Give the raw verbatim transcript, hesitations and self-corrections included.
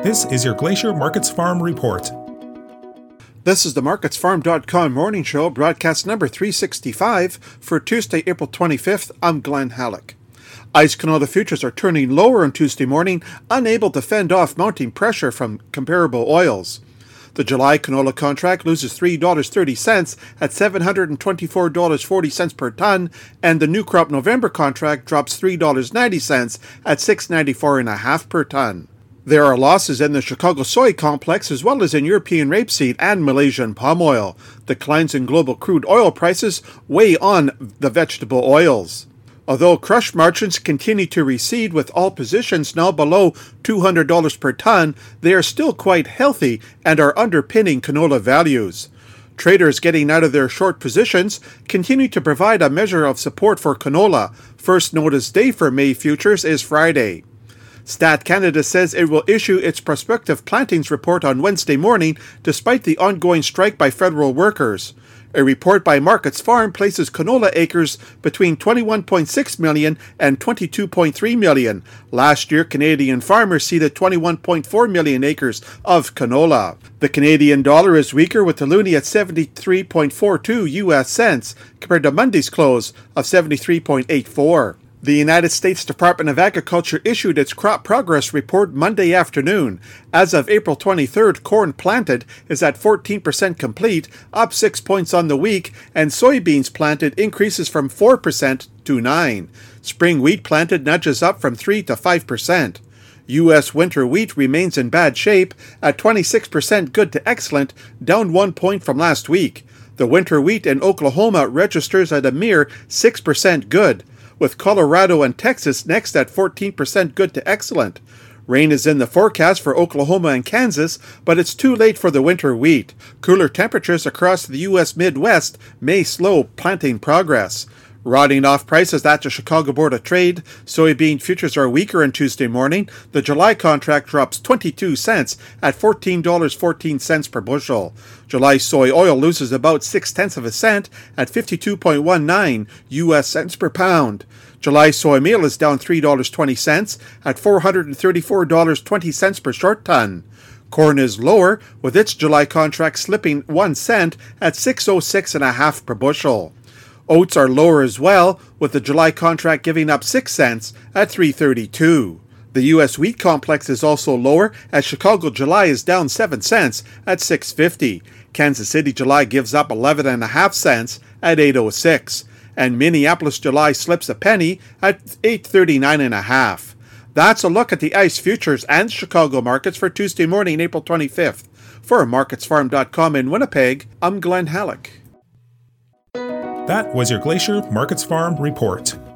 This is your Glacier Markets Farm Report. This is the markets farm dot com morning show, broadcast number three sixty-five for Tuesday, April twenty-fifth. I'm Glenn Halleck. Ice canola futures are turning lower on Tuesday morning, unable to fend off mounting pressure from comparable oils. The July canola contract loses three dollars and thirty cents at seven hundred twenty-four dollars and forty cents per ton, and the new crop November contract drops three dollars and ninety cents at six dollars and ninety-four cents per ton. There are losses in the Chicago soy complex as well as in European rapeseed and Malaysian palm oil. Declines in global crude oil prices weigh on the vegetable oils. Although crush margins continue to recede with all positions now below two hundred dollars per ton, they are still quite healthy and are underpinning canola values. Traders getting out of their short positions continue to provide a measure of support for canola. First notice day for May futures is Friday. Stat Canada says it will issue its prospective plantings report on Wednesday morning despite the ongoing strike by federal workers. A report by Markets Farm places canola acres between twenty-one point six million and twenty-two point three million. Last year, Canadian farmers seeded twenty-one point four million acres of canola. The Canadian dollar is weaker with the loonie at seventy-three point four two U S cents compared to Monday's close of seventy-three point eight four. The United States Department of Agriculture issued its crop progress report Monday afternoon. As of April twenty-third, corn planted is at fourteen percent complete, up six points on the week, and soybeans planted increases from four percent to nine. Spring wheat planted nudges up from three to five percent. U S winter wheat remains in bad shape at twenty-six percent good to excellent, down one point from last week. The winter wheat in Oklahoma registers at a mere six percent good, with Colorado and Texas next at fourteen percent good to excellent. Rain is in the forecast for Oklahoma and Kansas, but it's too late for the winter wheat. Cooler temperatures across the U S Midwest may slow planting progress. Rotting off prices at the Chicago Board of Trade, soybean futures are weaker on Tuesday morning. The July contract drops twenty-two cents at fourteen dollars and fourteen cents per bushel. July soy oil loses about six tenths of a cent at fifty-two point one nine U S cents per pound. July soy meal is down three dollars and twenty cents at four hundred thirty-four dollars and twenty cents per short ton. Corn is lower, with its July contract slipping one cent at six oh six and a half per bushel. Oats are lower as well, with the July contract giving up six cents at three thirty-two. The U S wheat complex is also lower, as Chicago July is down seven cents at six fifty. Kansas City July gives up eleven and a half cents at eight oh six. And Minneapolis July slips a penny at eight thirty-nine and a half. That's a look at the ICE futures and Chicago markets for Tuesday morning, April twenty-fifth. For markets farm dot com in Winnipeg, I'm Glenn Halleck. That was your Glacier Markets Farm Report.